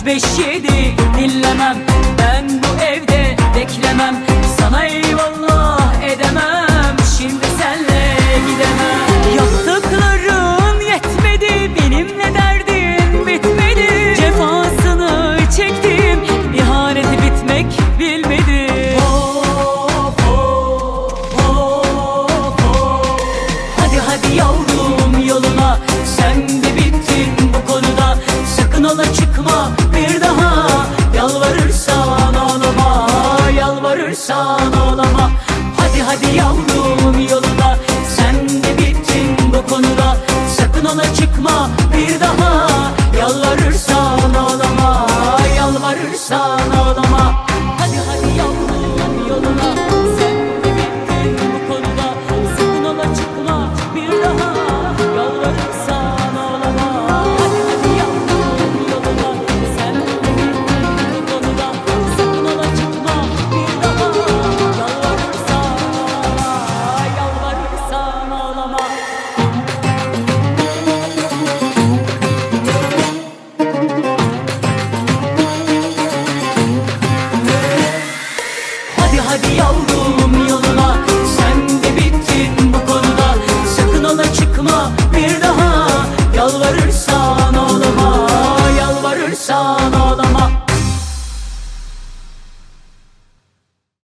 3, 5, 7 dinlemem. Ben bu evde beklemem. Sana eyvallah edemem. Şimdi senle gidemem. Yaptıkların yetmedi, benimle derdin bitmedi. Cefasını çektim, ihaneti bitmek bilmedi. Hadi yavrum yoluna, sen de bittin bu konuda. Sakın ola çıkma bir daha.